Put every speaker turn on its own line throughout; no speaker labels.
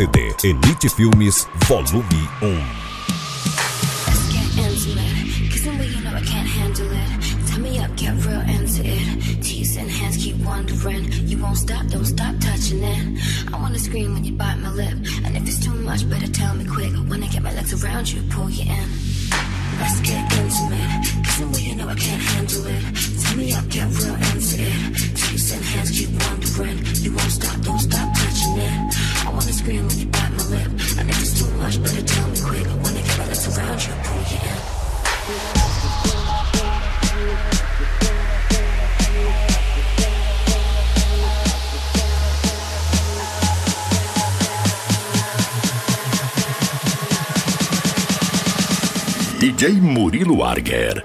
CD Elite Filmes Volume 1.
Let's get intimate, kissing but you know I can't handle it. Tie me up, get real into it. Teeth and hands keep wandering. You won't stop, don't stop touching it. I wanna scream when you bite my lip, and if it's too much, better tell me quick. When I get my legs around you, pull you in. Let's get intimate, kissing but you know I can't handle it. Tie me up, get real into it. Teeth and hands keep wandering. You won't stop, don't stop touching it. I wanna scream when you bite my lip, and if it's too much, better tell me quick. When I get my legs around you, pull you in.
DJ Murilo Arger.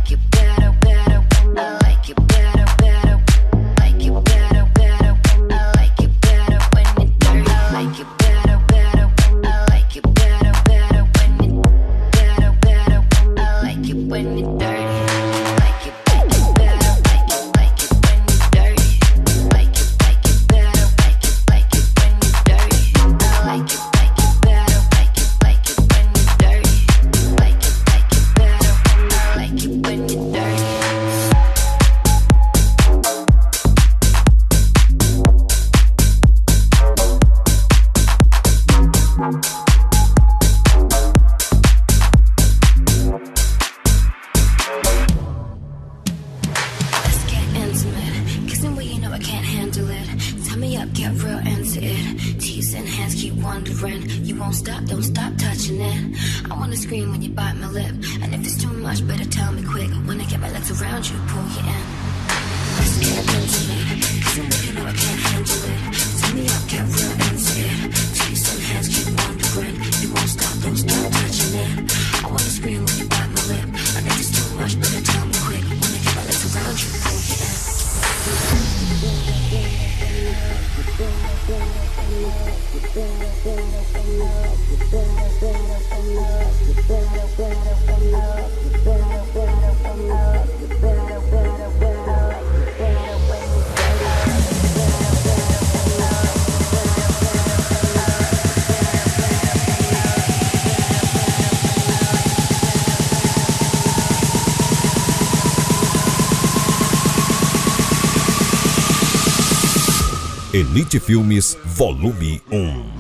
Elite Filmes Volume 1.